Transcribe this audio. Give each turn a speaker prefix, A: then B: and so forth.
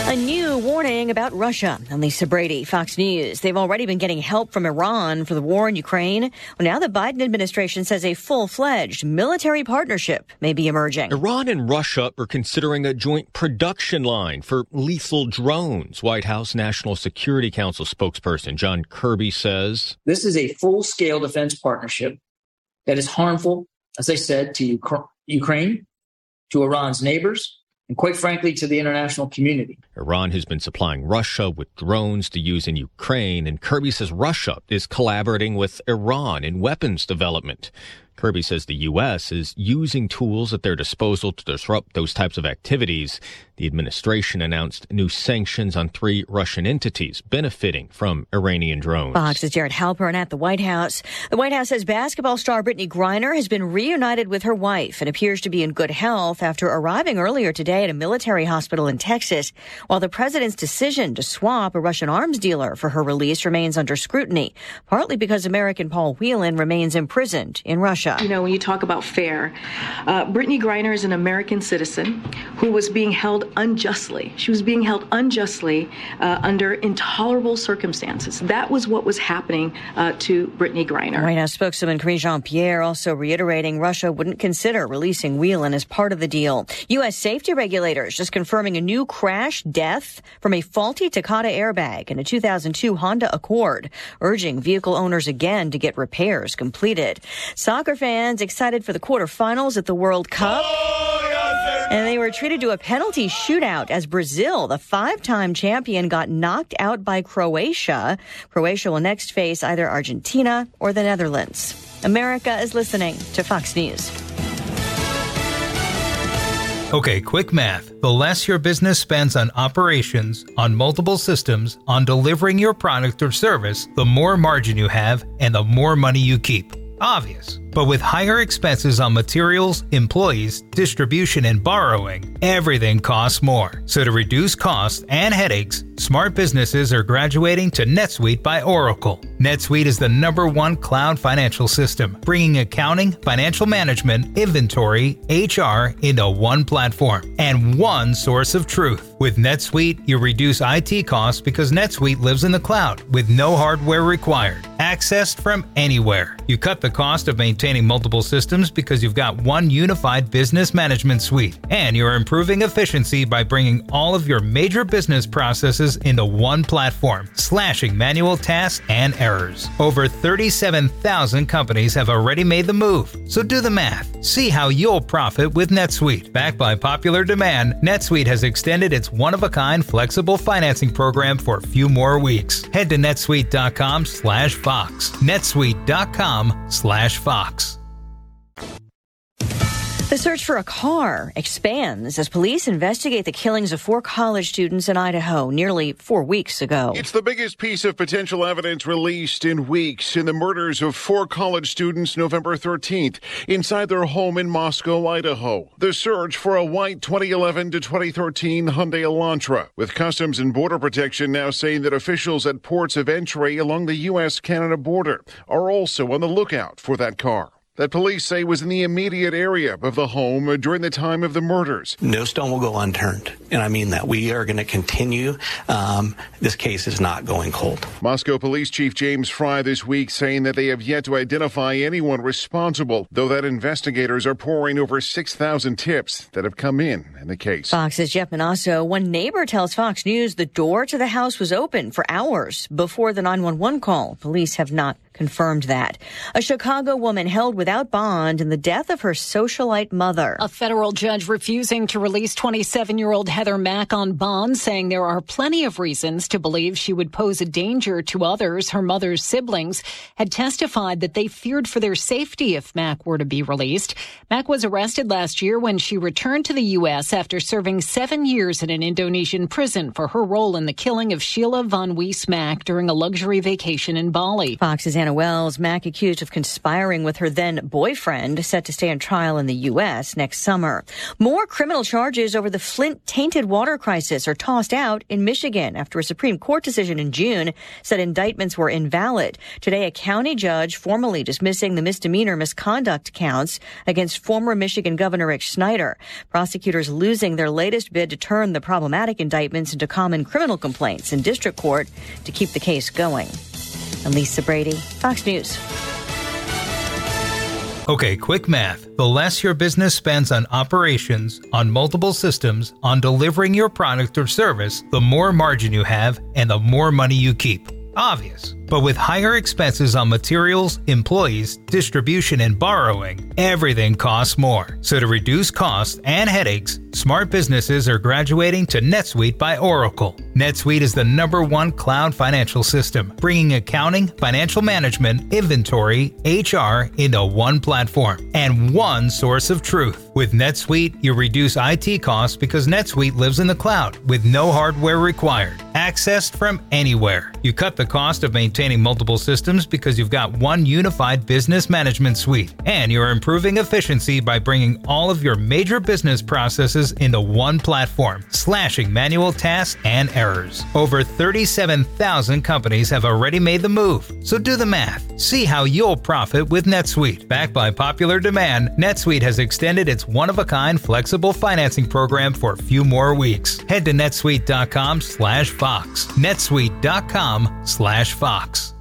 A: A new warning about Russia. I'm Lisa Brady, Fox News. They've already been getting help from Iran for the war in Ukraine. Well, now the Biden administration says a full-fledged military partnership may be emerging.
B: Iran and Russia are considering a joint production line for lethal drones. White House National Security Council spokesperson John Kirby says,
C: this is a full-scale defense partnership that is harmful, as I said, to Ukraine, to Iran's neighbors, and quite frankly, to the international community.
B: Iran has been supplying Russia with drones to use in Ukraine, and Kirby says Russia is collaborating with Iran in weapons development. Kirby says the U.S. is using tools at their disposal to disrupt those types of activities. The administration announced new sanctions on 3 Russian entities benefiting from Iranian drones.
A: Fox's Jared Halpern at the White House. The White House says basketball star Brittany Griner has been reunited with her wife and appears to be in good health after arriving earlier today at a military hospital in Texas, while the president's decision to swap a Russian arms dealer for her release remains under scrutiny, partly because American Paul Whelan remains imprisoned in Russia.
D: You know, when you talk about fair, Brittany Griner is an American citizen who was being held unjustly. She was being held unjustly under intolerable circumstances. That was what was happening to Brittany Griner.
A: White House spokeswoman Karine Jean-Pierre also reiterating Russia wouldn't consider releasing Whelan as part of the deal. U.S. safety regulators just confirming a new crash death from a faulty Takata airbag in a 2002 Honda Accord, urging vehicle owners again to get repairs completed. Soccer fans excited for the quarterfinals at the World Cup. And they were treated to a penalty shootout as Brazil, the 5-time champion, got knocked out by Croatia. Croatia will next face either Argentina or the Netherlands. America is listening to Fox News.
E: Okay, quick math. The less your business spends on operations, on multiple systems, on delivering your product or service, the more margin you have and the more money you keep. Obvious. But with higher expenses on materials, employees, distribution, and borrowing, everything costs more. So to reduce costs and headaches, smart businesses are graduating to NetSuite by Oracle. NetSuite is the #1 cloud financial system, bringing accounting, financial management, inventory, HR into one platform and one source of truth. With NetSuite, you reduce IT costs because NetSuite lives in the cloud with no hardware required, accessed from anywhere. You cut the cost of maintaining multiple systems because you've got one unified business management suite, and you're improving efficiency by bringing all of your major business processes into one platform, slashing manual tasks and errors. Over 37,000 companies have already made the move, so do the math. See how you'll profit with NetSuite. Backed by popular demand, NetSuite has extended its one-of-a-kind flexible financing program for a few more weeks. Head to netsuite.com/Fox. netsuite.com/Fox.
A: The search for a car expands as police investigate the killings of 4 college students in Idaho nearly 4 weeks ago.
F: It's the biggest piece of potential evidence released in weeks in the murders of 4 college students November 13th inside their home in Moscow, Idaho. The search for a white 2011 to 2013 Hyundai Elantra, with Customs and Border Protection now saying that officials at ports of entry along the U.S.-Canada border are also on the lookout for that car that police say was in the immediate area of the home during the time of the murders.
G: No stone will go unturned, and I mean that. We are going to continue. This case is not going cold.
F: Moscow Police Chief James Fry this week saying that they have yet to identify anyone responsible, though that investigators are pouring over 6,000 tips that have come in the case.
A: Fox's Jeff Manasso. One neighbor tells Fox News the door to the house was open for hours before the 911 call. Police have not confirmed that. A Chicago woman held without bond in the death of her socialite mother.
H: A federal judge refusing to release 27-year-old Heather Mack on bond, saying there are plenty of reasons to believe she would pose a danger to others. Her mother's siblings had testified that they feared for their safety if Mack were to be released. Mack was arrested last year when she returned to the U.S. after serving 7 years in an Indonesian prison for her role in the killing of Sheila Von Weiss Mack during a luxury vacation in Bali.
A: Fox's Anna Diana Wells, Mack accused of conspiring with her then boyfriend, set to stand trial in the U.S. next summer. More criminal charges over the Flint tainted water crisis are tossed out in Michigan after a Supreme Court decision in June said indictments were invalid. Today, a county judge formally dismissing the misdemeanor misconduct counts against former Michigan Governor Rick Snyder. Prosecutors losing their latest bid to turn the problematic indictments into common criminal complaints in district court to keep the case going. I'm Lisa Brady, Fox News.
E: Okay, quick math. The less your business spends on operations, on multiple systems, on delivering your product or service, the more margin you have and the more money you keep. Obvious. But with higher expenses on materials, employees, distribution, and borrowing, everything costs more. So to reduce costs and headaches, smart businesses are graduating to NetSuite by Oracle. NetSuite is the #1 cloud financial system, bringing accounting, financial management, inventory, HR into one platform and one source of truth. With NetSuite, you reduce IT costs because NetSuite lives in the cloud with no hardware required, accessed from anywhere. You cut the cost of maintaining multiple systems because you've got one unified business management suite, and you're improving efficiency by bringing all of your major business processes into one platform, slashing manual tasks and errors. Over 37,000 companies have already made the move, so do the math. See how you'll profit with NetSuite. Backed by popular demand, NetSuite has extended its one-of-a-kind flexible financing program for a few more weeks. Head to netsuite.com/Fox. netsuite.com/Fox.